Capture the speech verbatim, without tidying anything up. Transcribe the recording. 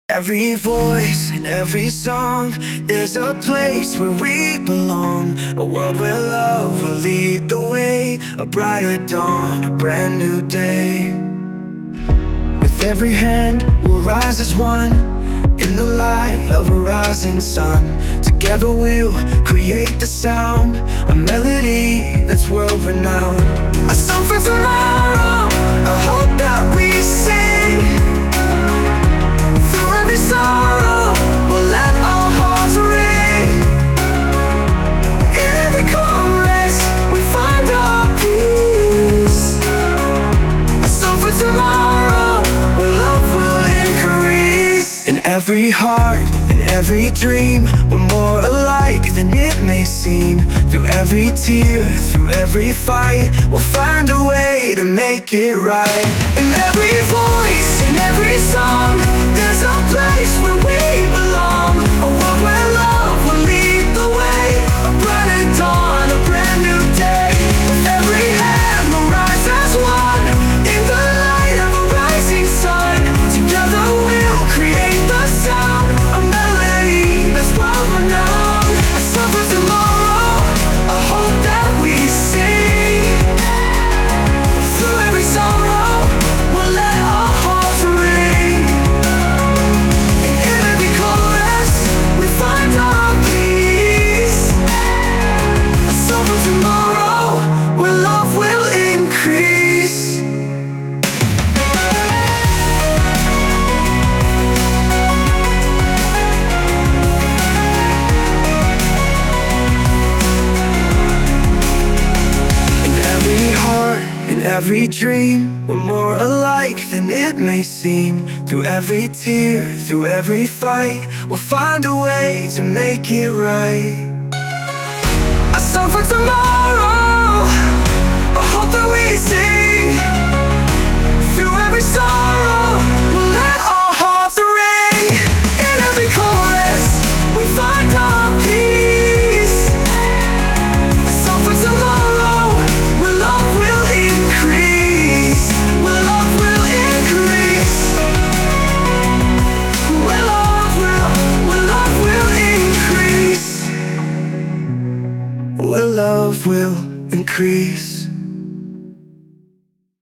Every voice and every song, there's a place where we belong. A world where love will lead the way, a brighter dawn, a brand new day. With every hand we'll rise as one, in the light of a rising sun. Together we'll create the sound, a melody that's world-renowned. A song for tomorrow, a hope that we sing. Through every sorrow, we'll let our hearts ring. In every chorus, we find our peace. A song for tomorrow, where love will increase. In every heart, in every dream, we're more alike than it may seem. Through every tear, through every fight, we'll find a way to make it right. In every voice, in every song, there's a place where we belong. A world where love will lead the way, a brighter dawn, a brand new day. With every hand we'll rise as one, in the light of a rising sun. Together we'll create the sound, a melody that's world-renowned. A song for tomorrow, a hope that we sing. Through every sorrow, we'll let our hearts ring. In every chorus, we find our peace. A song for tomorrow, where love will increase. In every dream, we're more alike than it may seem. Through every tear, through every fight, we'll find a way to make it right. A song for tomorrow, a hope that we sing. Through every sorrow, we'll let our hearts ring. In every chorus, we find our peace. A song for tomorrow, where love will increase. Where love will increase. Where love will, where love will increase. Where love will increase.